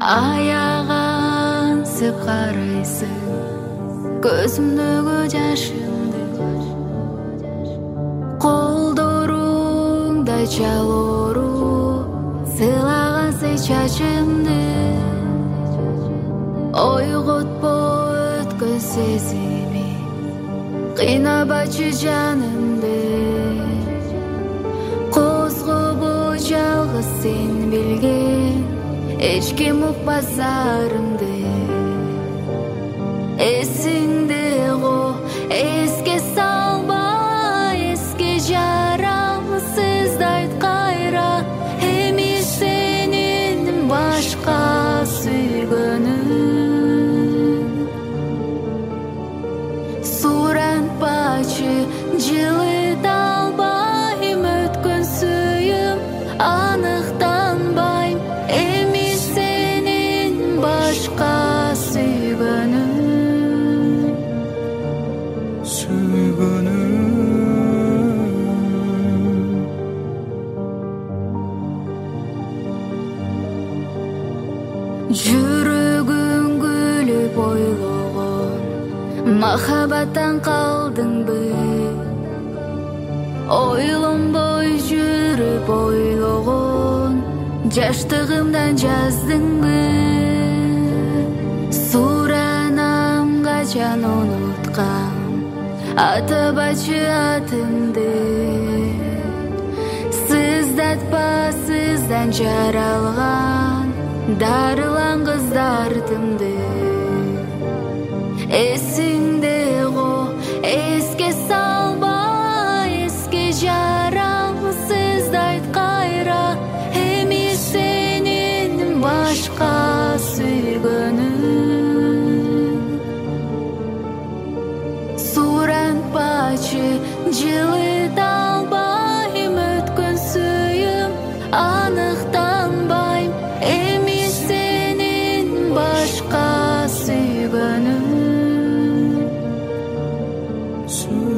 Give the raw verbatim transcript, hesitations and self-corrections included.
аяған сып қарайсың көзімдегі жашымды қолдырыңдай чалору сыйлағансың чачымды ойғытпа өткіз сезімі қинабачы жанымды қозғыбы жалғыз сен білген ешкім ұқпас зарымды есіңді ғо еске салба еске жарамсызды айт қайра емес сенен башқа сүйгенім суранпачы жылыта албайм өткөн сүйім анықтанбайм емес сенен башқа сүйгенім жүрегің күліп ойлаған махаббаттан қалдың бы ойланбай жүріп ойлаған жаштығымдан жаздың бы суранам қачан ұнытқам атабачы атымды сыздатпа сыздан жаралған дарылан қыздартымды есіңде ғо еске салба еске жарамсызды айт қайра емес сенен башқа сүйгенім суранпачы жылыта албайм өткөн сүйім анықтанбайм емес сенен башқа сүйгенім